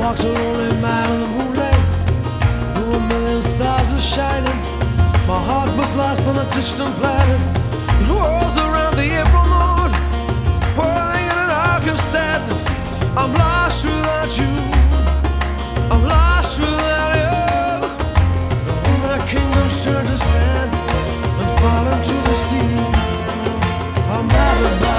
walked a lonely mile in the moonlight. Though a million stars were shining, my heart was lost on a distant planet. It was around the April